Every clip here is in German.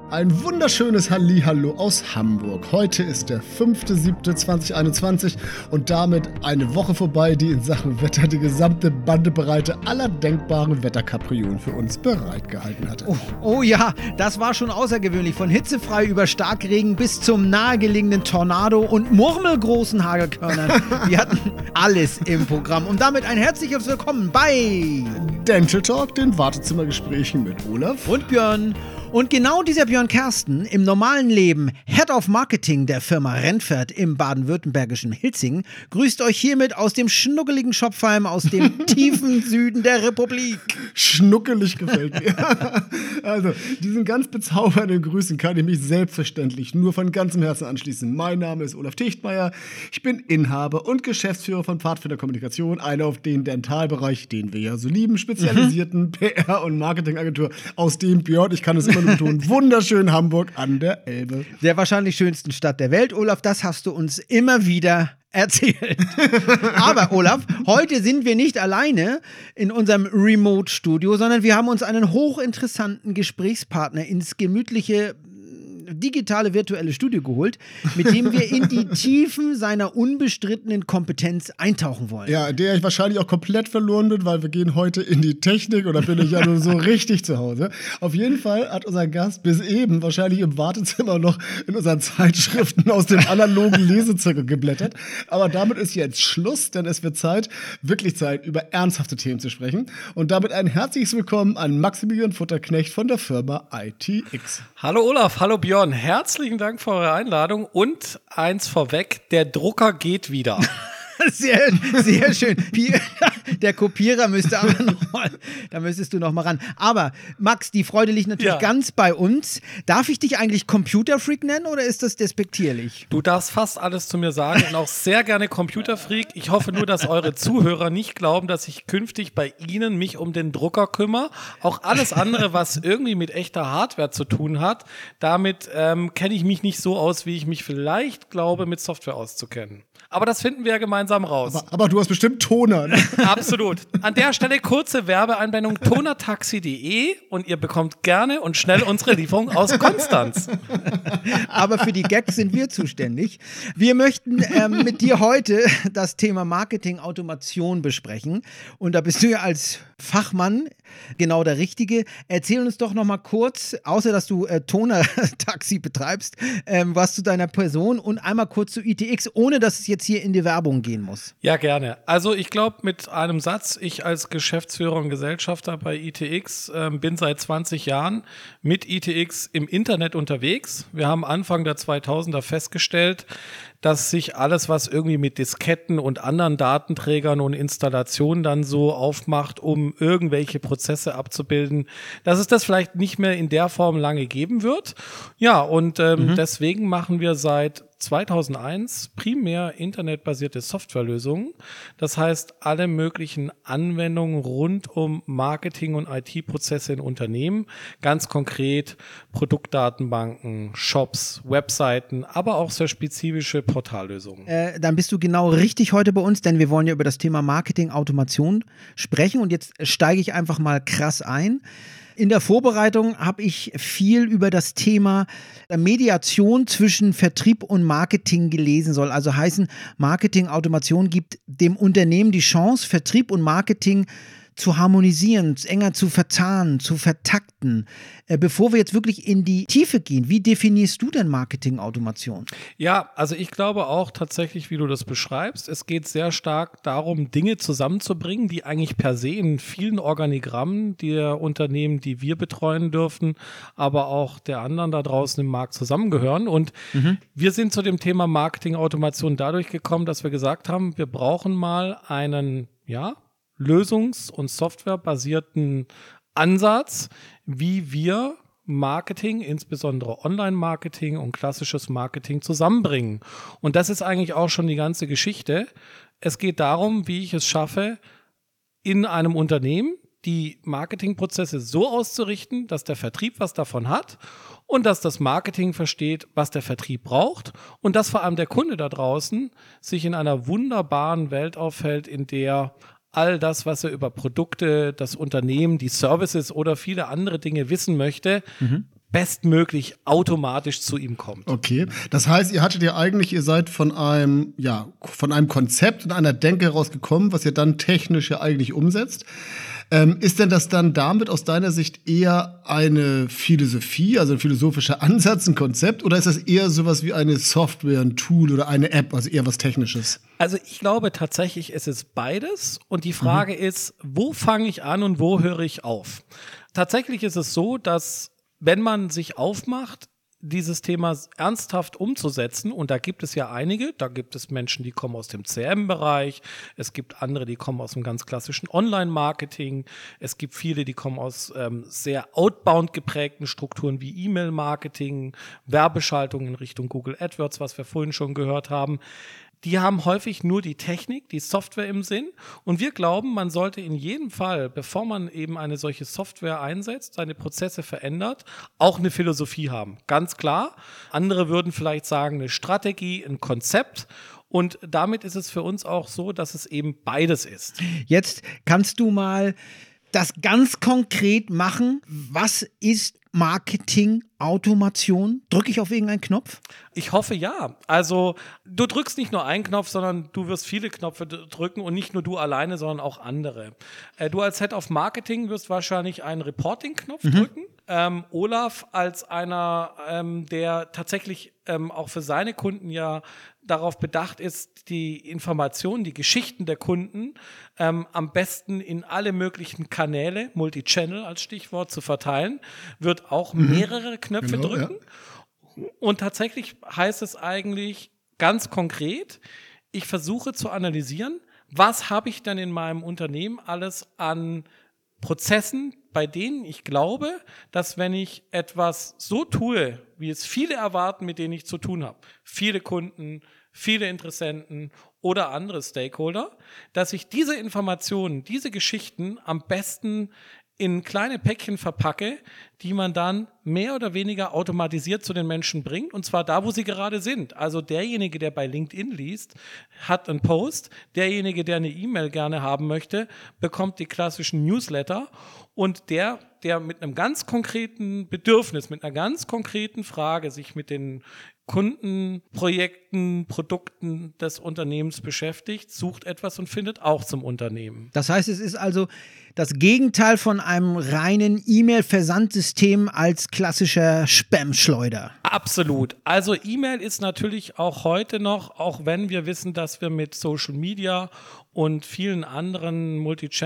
Ein wunderschönes Hallihallo aus Hamburg. Heute ist der 5.7.2021 und damit eine Woche vorbei, die in Sachen Wetter die gesamte Bandbreite aller denkbaren Wetterkapriolen für uns bereitgehalten hatte. Oh ja, das war schon außergewöhnlich. Von hitzefrei über Starkregen bis zum nahegelegenen Tornado und murmelgroßen Hagelkörnern. Wir hatten alles im Programm. Und damit ein herzliches Willkommen bei Dental Talk, den Wartezimmergesprächen mit Olaf und Björn. Und genau dieser Björn Kersten, im normalen Leben Head of Marketing der Firma Rennpferd im baden-württembergischen Hilzingen, grüßt euch hiermit aus dem schnuckeligen Schopfheim aus dem tiefen Süden der Republik. Schnuckelig gefällt mir. Also, diesen ganz bezaubernden Grüßen kann ich mich selbstverständlich nur von ganzem Herzen anschließen. Mein Name ist Olaf Tichtmeier, ich bin Inhaber und Geschäftsführer von Pfadfinder Kommunikation, eine auf den Dentalbereich, den wir ja so lieben, spezialisierten PR- und Marketingagentur, aus dem Björn, ich kann es immer betonen, wunderschön Hamburg an der Elbe. Der wahrscheinlich schönsten Stadt der Welt, Olaf, das hast du uns immer wieder erzählt. Aber Olaf, heute sind wir nicht alleine in unserem Remote-Studio, sondern wir haben uns einen hochinteressanten Gesprächspartner ins gemütliche digitale virtuelle Studio geholt, mit dem wir in die Tiefen seiner unbestrittenen Kompetenz eintauchen wollen. Ja, der ich wahrscheinlich auch komplett verloren bin, weil wir gehen heute in die Technik oder bin ich ja nur so richtig zu Hause. Auf jeden Fall hat unser Gast bis eben wahrscheinlich im Wartezimmer noch in unseren Zeitschriften aus dem analogen Lesezirkel geblättert. Aber damit ist jetzt Schluss, denn es wird Zeit, wirklich Zeit, über ernsthafte Themen zu sprechen. Und damit ein herzliches Willkommen an Maximilian Futterknecht von der Firma ITX. Hallo Olaf, hallo Björn. Herzlichen Dank für eure Einladung und eins vorweg, der Drucker geht wieder. Sehr, sehr schön. Der Kopierer müsste aber noch mal, da müsstest du noch mal ran. Aber Max, die Freude liegt natürlich ganz bei uns. Darf ich dich eigentlich Computerfreak nennen oder ist das despektierlich? Du darfst fast alles zu mir sagen und auch sehr gerne Computerfreak. Ich hoffe nur, dass eure Zuhörer nicht glauben, dass ich künftig bei Ihnen mich um den Drucker kümmere. Auch alles andere, was irgendwie mit echter Hardware zu tun hat, damit kenne ich mich nicht so aus, wie ich mich vielleicht glaube, mit Software auszukennen. Aber das finden wir ja gemeinsam raus. Aber du hast bestimmt Toner. Ne? Absolut. An der Stelle kurze Werbeeinblendung: tonertaxi.de und ihr bekommt gerne und schnell unsere Lieferung aus Konstanz. Aber für die Gags sind wir zuständig. Wir möchten mit dir heute das Thema Marketing-Automation besprechen. Und da bist du ja als Fachmann genau der Richtige. Erzähl uns doch noch mal kurz, außer dass du Toner-Taxi betreibst, was zu deiner Person und einmal kurz zu ITX, ohne dass es jetzt hier in die Werbung gehen muss. Ja, gerne. Also ich glaube mit einem Satz, ich als Geschäftsführer und Gesellschafter bei ITX bin seit 20 Jahren mit ITX im Internet unterwegs. Wir haben Anfang der 2000er festgestellt, dass sich alles, was irgendwie mit Disketten und anderen Datenträgern und Installationen dann so aufmacht, um irgendwelche Prozesse abzubilden, dass es das vielleicht nicht mehr in der Form lange geben wird. Ja, und deswegen machen wir seit 2001 primär internetbasierte Softwarelösungen. Das heißt, alle möglichen Anwendungen rund um Marketing und IT-Prozesse in Unternehmen, ganz konkret Produktdatenbanken, Shops, Webseiten, aber auch sehr spezifische Portallösungen. Dann bist du genau richtig heute bei uns, denn wir wollen ja über das Thema Marketing-Automation sprechen und jetzt steige ich einfach mal krass ein. In der Vorbereitung habe ich viel über das Thema Mediation zwischen Vertrieb und Marketing gelesen, soll also heißen, Marketing-Automation gibt dem Unternehmen die Chance, Vertrieb und Marketing zu harmonisieren, enger zu verzahnen, zu vertakten. Bevor wir jetzt wirklich in die Tiefe gehen, wie definierst du denn Marketing-Automation? Ja, also ich glaube auch tatsächlich, wie du das beschreibst, es geht sehr stark darum, Dinge zusammenzubringen, die eigentlich per se in vielen Organigrammen der Unternehmen, die wir betreuen dürfen, aber auch der anderen da draußen im Markt zusammengehören. Und wir sind zu dem Thema Marketing-Automation dadurch gekommen, dass wir gesagt haben, wir brauchen mal einen, lösungs- und softwarebasierten Ansatz, wie wir Marketing, insbesondere Online-Marketing und klassisches Marketing zusammenbringen. Und das ist eigentlich auch schon die ganze Geschichte. Es geht darum, wie ich es schaffe, in einem Unternehmen die Marketingprozesse so auszurichten, dass der Vertrieb was davon hat und dass das Marketing versteht, was der Vertrieb braucht und dass vor allem der Kunde da draußen sich in einer wunderbaren Welt aufhält, in der all das, was er über Produkte, das Unternehmen, die Services oder viele andere Dinge wissen möchte, bestmöglich automatisch zu ihm kommt. Okay, das heißt, ihr seid von einem Konzept und einer Denke herausgekommen, was ihr dann technisch ja eigentlich umsetzt. Ist denn das dann damit aus deiner Sicht eher eine Philosophie, also ein philosophischer Ansatz, ein Konzept, oder ist das eher sowas wie eine Software, ein Tool oder eine App, also eher was Technisches? Also ich glaube tatsächlich, es ist beides und die Frage ist, wo fange ich an und wo höre ich auf? Tatsächlich ist es so, dass wenn man sich aufmacht, dieses Thema ernsthaft umzusetzen, und da gibt es ja einige, da gibt es Menschen, die kommen aus dem CRM-Bereich, es gibt andere, die kommen aus dem ganz klassischen Online-Marketing, es gibt viele, die kommen aus sehr outbound geprägten Strukturen wie E-Mail-Marketing, Werbeschaltung in Richtung Google AdWords, was wir vorhin schon gehört haben. Die haben häufig nur die Technik, die Software im Sinn. Und wir glauben, man sollte in jedem Fall, bevor man eben eine solche Software einsetzt, seine Prozesse verändert, auch eine Philosophie haben. Ganz klar. Andere würden vielleicht sagen, eine Strategie, ein Konzept. Und damit ist es für uns auch so, dass es eben beides ist. Jetzt kannst du mal das ganz konkret machen. Was ist Marketing-Automation? Drücke ich auf irgendeinen Knopf? Ich hoffe ja. Also du drückst nicht nur einen Knopf, sondern du wirst viele Knöpfe drücken und nicht nur du alleine, sondern auch andere. Du als Head of Marketing wirst wahrscheinlich einen Reporting-Knopf drücken. Olaf als einer, der tatsächlich auch für seine Kunden ja darauf bedacht ist, die Informationen, die Geschichten der Kunden am besten in alle möglichen Kanäle, Multichannel als Stichwort, zu verteilen, wird auch mehrere Knöpfe drücken. Ja. Und tatsächlich heißt es eigentlich ganz konkret, ich versuche zu analysieren, was habe ich denn in meinem Unternehmen alles an Prozessen, bei denen ich glaube, dass wenn ich etwas so tue, wie es viele erwarten, mit denen ich zu tun habe, viele Kunden, viele Interessenten oder andere Stakeholder, dass ich diese Informationen, diese Geschichten am besten in kleine Päckchen verpacke, die man dann mehr oder weniger automatisiert zu den Menschen bringt, und zwar da, wo sie gerade sind. Also derjenige, der bei LinkedIn liest, hat einen Post, derjenige, der eine E-Mail gerne haben möchte, bekommt die klassischen Newsletter, und der mit einem ganz konkreten Bedürfnis, mit einer ganz konkreten Frage sich mit den Kundenprojekten, Produkten des Unternehmens beschäftigt, sucht etwas und findet auch zum Unternehmen. Das heißt, es ist also das Gegenteil von einem reinen E-Mail-Versandsystem als klassischer Spam-Schleuder. Absolut. Also E-Mail ist natürlich auch heute noch, auch wenn wir wissen, dass wir mit Social Media und vielen anderen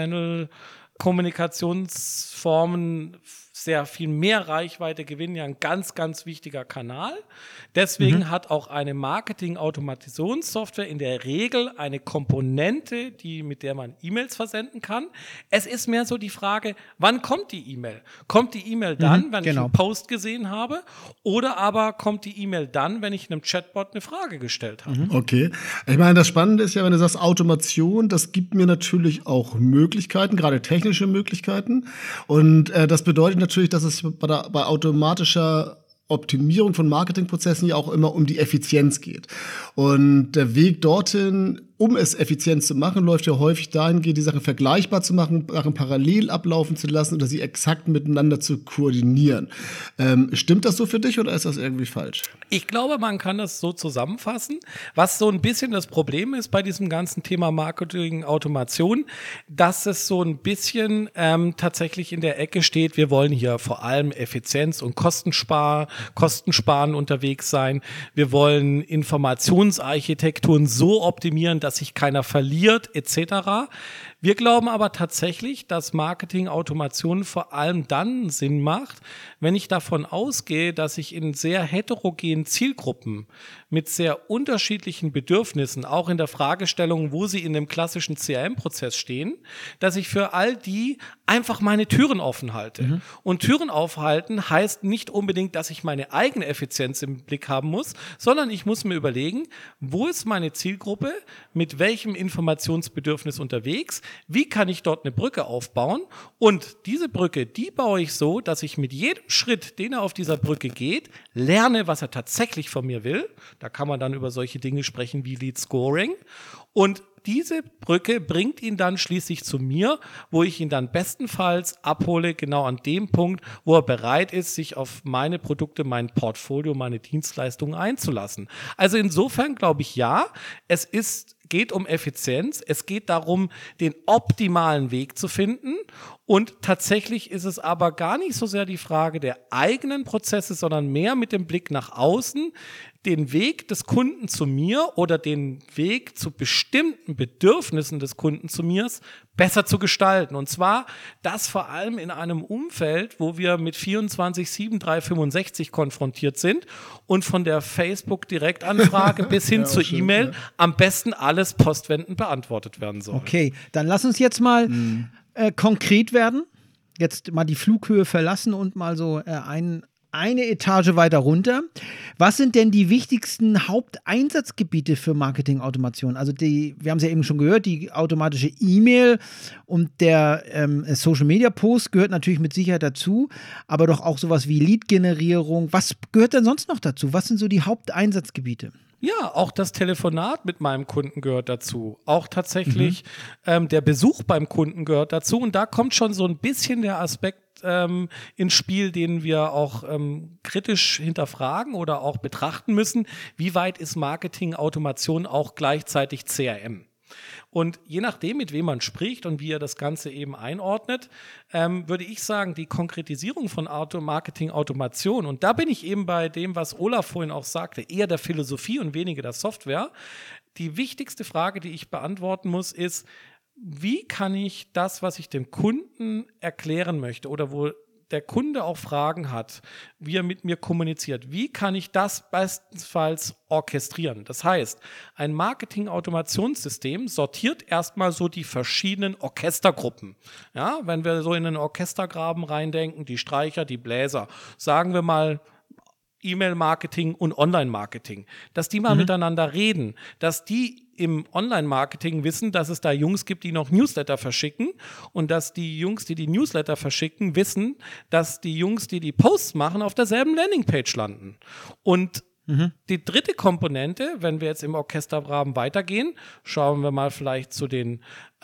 Multichannel-Kommunikationsformen sehr viel mehr Reichweite gewinnen, ja ein ganz, ganz wichtiger Kanal. Deswegen hat auch eine Marketing-Automatisationssoftware in der Regel eine Komponente, mit der man E-Mails versenden kann. Es ist mehr so die Frage, wann kommt die E-Mail? Kommt die E-Mail dann, wenn ich einen Post gesehen habe, oder aber kommt die E-Mail dann, wenn ich einem Chatbot eine Frage gestellt habe? Okay. Ich meine, das Spannende ist ja, wenn du sagst Automation, das gibt mir natürlich auch Möglichkeiten, gerade technische Möglichkeiten. Und das bedeutet natürlich, dass es bei automatischer Optimierung von Marketingprozessen ja auch immer um die Effizienz geht. Und der Weg dorthin, um es effizient zu machen, läuft ja häufig dahingehend, die Sachen vergleichbar zu machen, Sachen parallel ablaufen zu lassen oder sie exakt miteinander zu koordinieren. Stimmt das so für dich oder ist das irgendwie falsch? Ich glaube, man kann das so zusammenfassen. Was so ein bisschen das Problem ist bei diesem ganzen Thema Marketing-Automation, dass es so ein bisschen tatsächlich in der Ecke steht, wir wollen hier vor allem Effizienz und Kostensparen unterwegs sein. Wir wollen Informationsarchitekturen so optimieren, dass sich keiner verliert, etc. Wir glauben aber tatsächlich, dass Marketing-Automation vor allem dann Sinn macht, wenn ich davon ausgehe, dass ich in sehr heterogenen Zielgruppen mit sehr unterschiedlichen Bedürfnissen, auch in der Fragestellung, wo sie in dem klassischen CRM-Prozess stehen, dass ich für all die einfach meine Türen offen halte. Und Türen aufhalten heißt nicht unbedingt, dass ich meine eigene Effizienz im Blick haben muss, sondern ich muss mir überlegen, wo ist meine Zielgruppe, mit welchem Informationsbedürfnis unterwegs, wie kann ich dort eine Brücke aufbauen, und diese Brücke, die baue ich so, dass ich mit jedem Schritt, den er auf dieser Brücke geht, lerne, was er tatsächlich von mir will. Da kann man dann über solche Dinge sprechen wie Lead Scoring. Und diese Brücke bringt ihn dann schließlich zu mir, wo ich ihn dann bestenfalls abhole, genau an dem Punkt, wo er bereit ist, sich auf meine Produkte, mein Portfolio, meine Dienstleistungen einzulassen. Also insofern glaube ich, ja, geht um Effizienz, es geht darum, den optimalen Weg zu finden, und tatsächlich ist es aber gar nicht so sehr die Frage der eigenen Prozesse, sondern mehr mit dem Blick nach außen, den Weg des Kunden zu mir oder den Weg zu bestimmten Bedürfnissen des Kunden zu mir besser zu gestalten. Und zwar das vor allem in einem Umfeld, wo wir mit 24/7 365 konfrontiert sind und von der Facebook-Direktanfrage bis hin zur E-Mail am besten alles postwendend beantwortet werden soll. Okay, dann lass uns jetzt mal konkret werden. Jetzt mal die Flughöhe verlassen und mal so eine Etage weiter runter. Was sind denn die wichtigsten Haupteinsatzgebiete für Marketing-Automation? Also wir haben es ja eben schon gehört, die automatische E-Mail und der Social-Media-Post gehört natürlich mit Sicherheit dazu, aber doch auch sowas wie Lead-Generierung. Was gehört denn sonst noch dazu? Was sind so die Haupteinsatzgebiete? Ja, auch das Telefonat mit meinem Kunden gehört dazu. Auch tatsächlich der Besuch beim Kunden gehört dazu. Und da kommt schon so ein bisschen der Aspekt ins Spiel, den wir auch kritisch hinterfragen oder auch betrachten müssen. Wie weit ist Marketing-Automation auch gleichzeitig CRM? Und je nachdem, mit wem man spricht und wie er das Ganze eben einordnet, würde ich sagen, die Konkretisierung von Marketing-Automation, und da bin ich eben bei dem, was Olaf vorhin auch sagte, eher der Philosophie und weniger der Software. Die wichtigste Frage, die ich beantworten muss, ist, wie kann ich das, was ich dem Kunden erklären möchte oder wo der Kunde auch Fragen hat, wie er mit mir kommuniziert, wie kann ich das bestenfalls orchestrieren? Das heißt, ein Marketing-Automationssystem sortiert erstmal so die verschiedenen Orchestergruppen. Ja, wenn wir so in den Orchestergraben reindenken, die Streicher, die Bläser, sagen wir mal, E-Mail-Marketing und Online-Marketing, dass die mal miteinander reden, dass die im Online-Marketing wissen, dass es da Jungs gibt, die noch Newsletter verschicken, und dass die Jungs, die Newsletter verschicken, wissen, dass die Jungs, die Posts machen, auf derselben Landingpage landen. Und die dritte Komponente, wenn wir jetzt im Orchestergraben weitergehen, schauen wir mal vielleicht zu den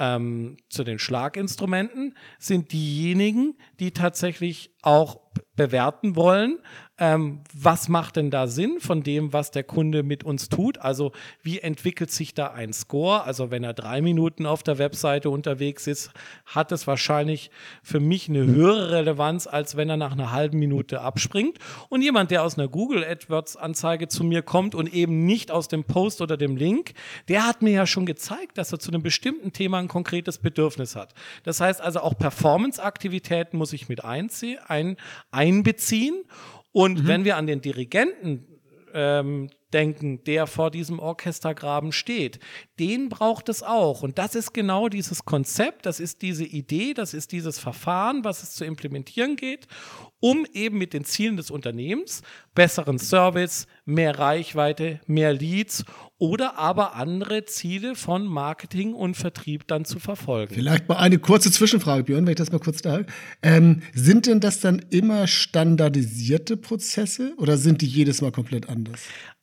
Schlaginstrumenten, sind diejenigen, die tatsächlich auch bewerten wollen, was macht denn da Sinn von dem, was der Kunde mit uns tut? Also wie entwickelt sich da ein Score? Also wenn er 3 Minuten auf der Webseite unterwegs ist, hat es wahrscheinlich für mich eine höhere Relevanz, als wenn er nach einer halben Minute abspringt. Und jemand, der aus einer Google AdWords-Anzeige zu mir kommt und eben nicht aus dem Post oder dem Link, der hat mir ja schon gezeigt, dass er zu einem bestimmten Thema ein konkretes Bedürfnis hat. Das heißt also, auch Performance-Aktivitäten muss ich mit einbeziehen. Und wenn wir an den Dirigenten denken, der vor diesem Orchestergraben steht, den braucht es auch. Und das ist genau dieses Konzept, das ist diese Idee, das ist dieses Verfahren, was es zu implementieren geht, um eben mit den Zielen des Unternehmens, besseren Service, mehr Reichweite, mehr Leads oder aber andere Ziele von Marketing und Vertrieb dann zu verfolgen. Vielleicht mal eine kurze Zwischenfrage, Björn, wenn ich das mal kurz darf. Sind denn das dann immer standardisierte Prozesse oder sind die jedes Mal komplett anders?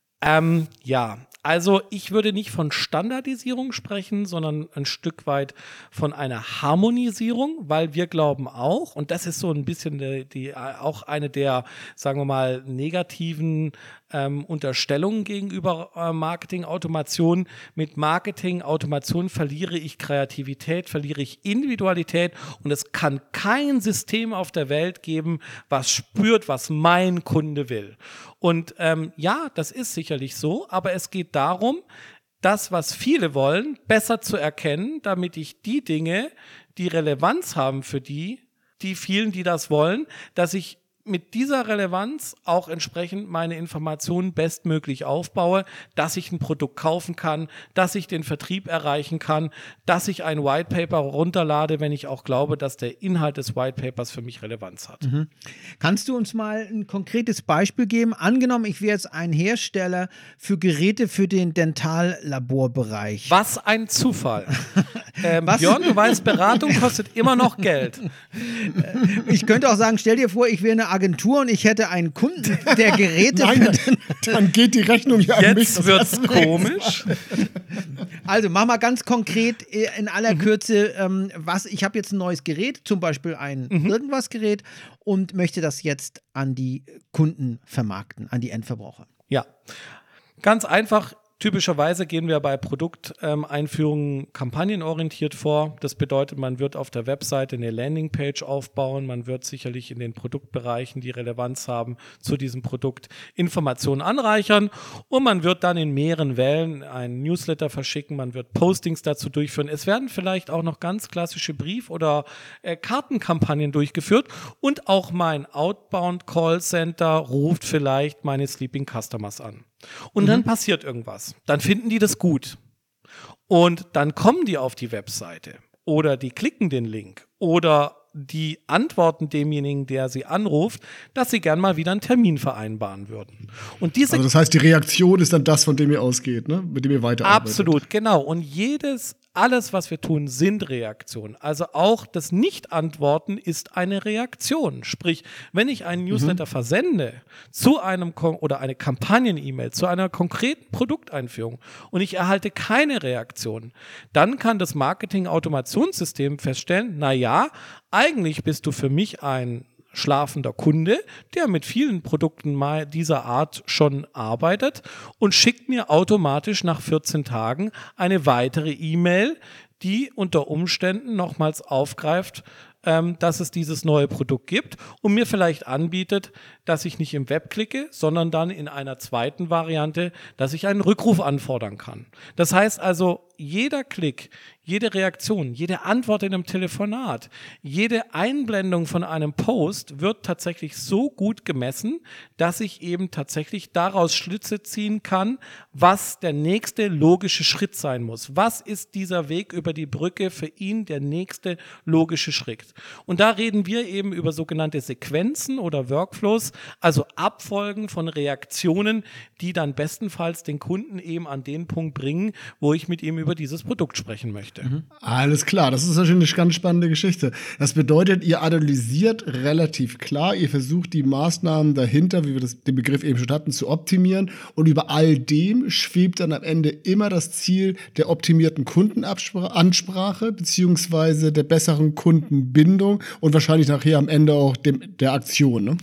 Ja, also ich würde nicht von Standardisierung sprechen, sondern ein Stück weit von einer Harmonisierung, weil wir glauben auch, und das ist so ein bisschen auch eine der, sagen wir mal, negativen Unterstellungen gegenüber Marketing-Automation. Mit Marketing-Automation verliere ich Kreativität, verliere ich Individualität, und es kann kein System auf der Welt geben, was spürt, was mein Kunde will. Und ja, das ist sicherlich so, aber es geht darum, das, was viele wollen, besser zu erkennen, damit ich die Dinge, die Relevanz haben für die vielen, die das wollen, dass ich mit dieser Relevanz auch entsprechend meine Informationen bestmöglich aufbaue, dass ich ein Produkt kaufen kann, dass ich den Vertrieb erreichen kann, dass ich ein White Paper runterlade, wenn ich auch glaube, dass der Inhalt des White Papers für mich Relevanz hat. Kannst du uns mal ein konkretes Beispiel geben? Angenommen, ich wäre jetzt ein Hersteller für Geräte für den Dentallaborbereich. Was ein Zufall. Björn, du weißt, Beratung kostet immer noch Geld. Ich könnte auch sagen, stell dir vor, ich wäre eine Agentur und ich hätte einen Kunden, der Geräte... Nein, dann geht die Rechnung ja an mich. Jetzt wird's komisch. Also mach mal ganz konkret in aller Kürze, ich habe jetzt ein neues Gerät, zum Beispiel ein irgendwas Gerät und möchte das jetzt an die Kunden vermarkten, an die Endverbraucher. Ja, ganz einfach. Typischerweise gehen wir bei Produkteinführungen kampagnenorientiert vor. Das bedeutet, man wird auf der Webseite eine Landingpage aufbauen. Man wird sicherlich in den Produktbereichen, die Relevanz haben, zu diesem Produkt Informationen anreichern. Und man wird dann in mehreren Wellen einen Newsletter verschicken. Man wird Postings dazu durchführen. Es werden vielleicht auch noch ganz klassische Brief- oder Kartenkampagnen durchgeführt. Und auch mein Outbound Callcenter ruft vielleicht meine Sleeping Customers an. Und dann passiert irgendwas. Dann finden die das gut. Und dann kommen die auf die Webseite oder die klicken den Link oder die antworten demjenigen, der sie anruft, dass sie gern mal wieder einen Termin vereinbaren würden. Und also das heißt, die Reaktion ist dann das, von dem ihr ausgeht, ne? Mit dem ihr weiterarbeitet. Absolut, genau. Und alles, was wir tun, sind Reaktionen. Also auch das Nicht-Antworten ist eine Reaktion. Sprich, wenn ich einen Newsletter versende zu einem oder eine Kampagnen-E-Mail zu einer konkreten Produkteinführung und ich erhalte keine Reaktion, dann kann das Marketing-Automationssystem feststellen, naja, eigentlich bist du für mich ein schlafender Kunde, der mit vielen Produkten dieser Art schon arbeitet und schickt mir automatisch nach 14 Tagen eine weitere E-Mail, die unter Umständen nochmals aufgreift, dass es dieses neue Produkt gibt und mir vielleicht anbietet, dass ich nicht im Web klicke, sondern dann in einer zweiten Variante, dass ich einen Rückruf anfordern kann. Das heißt also, jeder Klick, jede Reaktion, jede Antwort in einem Telefonat, jede Einblendung von einem Post wird tatsächlich so gut gemessen, dass ich eben tatsächlich daraus Schlüsse ziehen kann, was der nächste logische Schritt sein muss. Was ist dieser Weg über die Brücke für ihn der nächste logische Schritt? Und da reden wir eben über sogenannte Sequenzen oder Workflows, also Abfolgen von Reaktionen, die dann bestenfalls den Kunden eben an den Punkt bringen, wo ich mit ihm über dieses Produkt sprechen möchte. Alles klar, das ist natürlich eine ganz spannende Geschichte. Das bedeutet, ihr analysiert relativ klar, ihr versucht die Maßnahmen dahinter, wie wir den Begriff eben schon hatten, zu optimieren und über all dem schwebt dann am Ende immer das Ziel der optimierten Kundenansprache beziehungsweise der besseren Kundenbindung und wahrscheinlich nachher am Ende auch der Aktion, ne?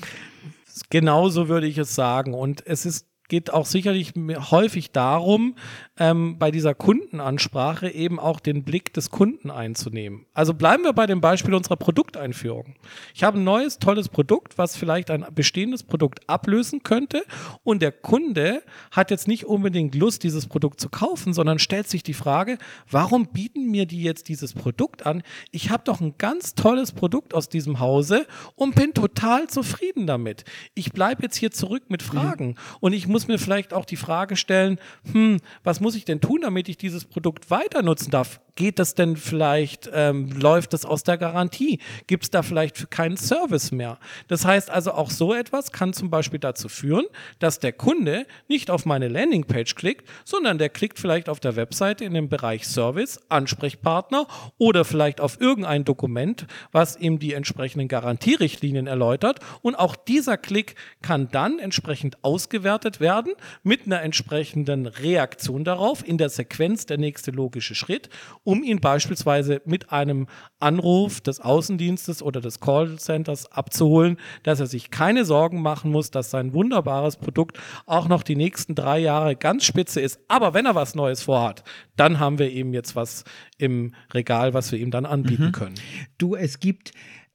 Genauso würde ich es sagen. Und es geht auch sicherlich häufig darum, bei dieser Kundenansprache eben auch den Blick des Kunden einzunehmen. Also bleiben wir bei dem Beispiel unserer Produkteinführung. Ich habe ein neues, tolles Produkt, was vielleicht ein bestehendes Produkt ablösen könnte und der Kunde hat jetzt nicht unbedingt Lust, dieses Produkt zu kaufen, sondern stellt sich die Frage, warum bieten mir die jetzt dieses Produkt an? Ich habe doch ein ganz tolles Produkt aus diesem Hause und bin total zufrieden damit. Ich bleibe jetzt hier zurück mit Fragen und ich muss mir vielleicht auch die Frage stellen, was muss ich denn tun, damit ich dieses Produkt weiter nutzen darf? Geht das denn vielleicht, läuft das aus der Garantie? Gibt es da vielleicht keinen Service mehr? Das heißt also, auch so etwas kann zum Beispiel dazu führen, dass der Kunde nicht auf meine Landingpage klickt, sondern der klickt vielleicht auf der Webseite in dem Bereich Service, Ansprechpartner oder vielleicht auf irgendein Dokument, was ihm die entsprechenden Garantierichtlinien erläutert. Und auch dieser Klick kann dann entsprechend ausgewertet werden mit einer entsprechenden Reaktion darauf, in der Sequenz der nächste logische Schritt, um ihn beispielsweise mit einem Anruf des Außendienstes oder des Callcenters abzuholen, dass er sich keine Sorgen machen muss, dass sein wunderbares Produkt auch noch die nächsten 3 Jahre ganz spitze ist. Aber wenn er was Neues vorhat, dann haben wir eben jetzt was im Regal, was wir ihm dann anbieten können. Du, es gibt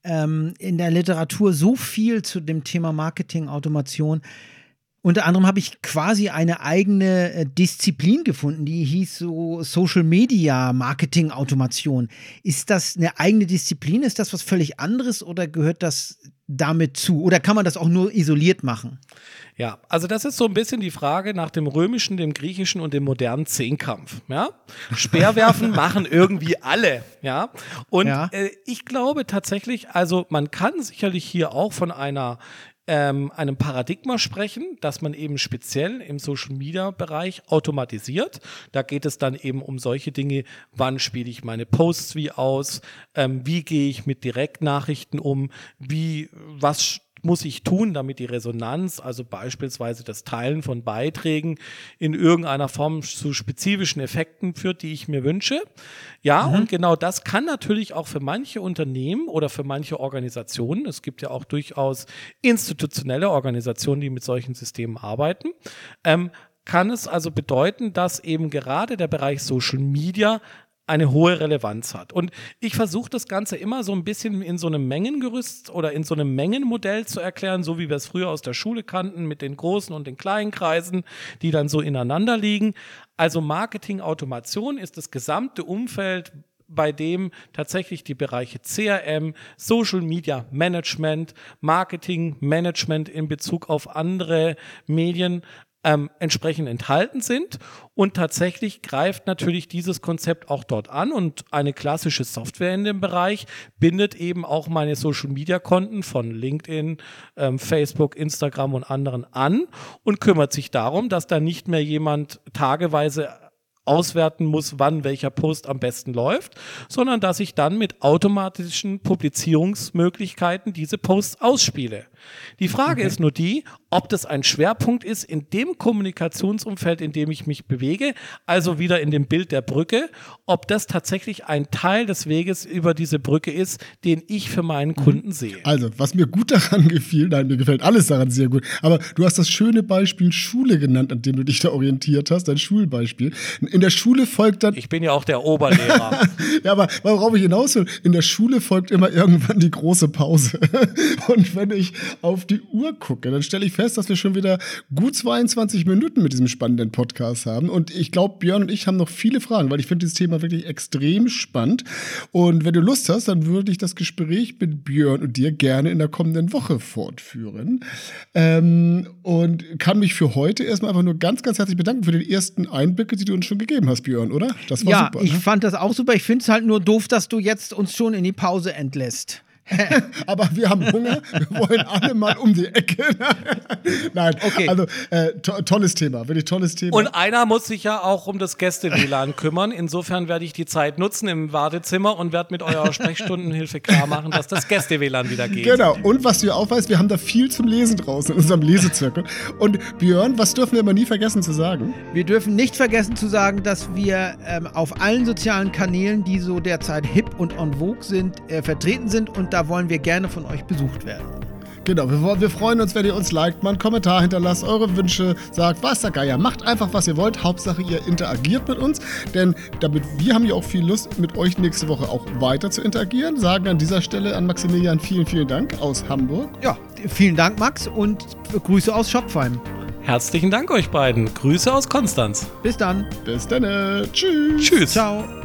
in der Literatur so viel zu dem Thema Marketing-Automation. Unter anderem habe ich quasi eine eigene Disziplin gefunden, die hieß so Social Media Marketing Automation. Ist das eine eigene Disziplin? Ist das was völlig anderes oder gehört das damit zu? Oder kann man das auch nur isoliert machen? Ja, also das ist so ein bisschen die Frage nach dem römischen, dem griechischen und dem modernen Zehnkampf. Ja? Speerwerfen machen irgendwie alle. Ja? Und ich glaube tatsächlich, also man kann sicherlich hier auch von einem Paradigma sprechen, dass man eben speziell im Social-Media-Bereich automatisiert. Da geht es dann eben um solche Dinge, wann spiele ich meine Posts wie aus, wie gehe ich mit Direktnachrichten um, was muss ich tun, damit die Resonanz, also beispielsweise das Teilen von Beiträgen in irgendeiner Form zu spezifischen Effekten führt, die ich mir wünsche. Ja, und genau das kann natürlich auch für manche Unternehmen oder für manche Organisationen, es gibt ja auch durchaus institutionelle Organisationen, die mit solchen Systemen arbeiten, kann es also bedeuten, dass eben gerade der Bereich Social Media eine hohe Relevanz hat. Und ich versuche das Ganze immer so ein bisschen in so einem Mengengerüst oder in so einem Mengenmodell zu erklären, so wie wir es früher aus der Schule kannten, mit den großen und den kleinen Kreisen, die dann so ineinander liegen. Also Marketing-Automation ist das gesamte Umfeld, bei dem tatsächlich die Bereiche CRM, Social Media Management, Marketing Management in Bezug auf andere Medien entsprechend enthalten sind, und tatsächlich greift natürlich dieses Konzept auch dort an, und eine klassische Software in dem Bereich bindet eben auch meine Social-Media-Konten von LinkedIn, Facebook, Instagram und anderen an und kümmert sich darum, dass da nicht mehr jemand tageweise auswerten muss, wann welcher Post am besten läuft, sondern dass ich dann mit automatischen Publizierungsmöglichkeiten diese Posts ausspiele. Die Frage ist nur die, ob das ein Schwerpunkt ist in dem Kommunikationsumfeld, in dem ich mich bewege, also wieder in dem Bild der Brücke, ob das tatsächlich ein Teil des Weges über diese Brücke ist, den ich für meinen Kunden sehe. Also, was mir gut daran gefiel, nein, mir gefällt alles daran sehr gut, aber du hast das schöne Beispiel Schule genannt, an dem du dich da orientiert hast, dein Schulbeispiel. In der Schule folgt dann... Ich bin ja auch der Oberlehrer. Ja, aber worauf ich hinaus will, in der Schule folgt immer irgendwann die große Pause. Und wenn ich auf die Uhr gucke, dann stelle ich fest, dass wir schon wieder gut 22 Minuten mit diesem spannenden Podcast haben. Und ich glaube, Björn und ich haben noch viele Fragen, weil ich finde dieses Thema wirklich extrem spannend. Und wenn du Lust hast, dann würde ich das Gespräch mit Björn und dir gerne in der kommenden Woche fortführen. Und kann mich für heute erstmal einfach nur ganz, ganz herzlich bedanken für den ersten Einblicke, die du uns schon gegeben hast, Björn, oder? Das war super. Ja, ich fand das auch super. Ich finde es halt nur doof, dass du jetzt uns schon in die Pause entlässt. Aber wir haben Hunger, wir wollen alle mal um die Ecke. Nein, okay. Also tolles Thema, wirklich tolles Thema. Und einer muss sich ja auch um das Gäste-WLAN kümmern. Insofern werde ich die Zeit nutzen im Wartezimmer und werde mit eurer Sprechstundenhilfe klar machen, dass das Gäste-WLAN wieder geht. Genau, und was du auch weißt, wir haben da viel zum Lesen draußen in unserem Lesezirkel. Und Björn, was dürfen wir immer nie vergessen zu sagen? Wir dürfen nicht vergessen zu sagen, dass wir auf allen sozialen Kanälen, die so derzeit hip und en vogue sind, vertreten sind, und da wollen wir gerne von euch besucht werden. Genau, wir freuen uns, wenn ihr uns liked, mal einen Kommentar hinterlasst, eure Wünsche sagt, was der Geier, macht einfach, was ihr wollt. Hauptsache, ihr interagiert mit uns, denn wir haben ja auch viel Lust, mit euch nächste Woche auch weiter zu interagieren. Sagen an dieser Stelle an Maximilian vielen, vielen Dank aus Hamburg. Ja, vielen Dank, Max, und Grüße aus Schopfheim. Herzlichen Dank euch beiden. Grüße aus Konstanz. Bis dann. Bis dann. Tschüss. Tschüss. Ciao.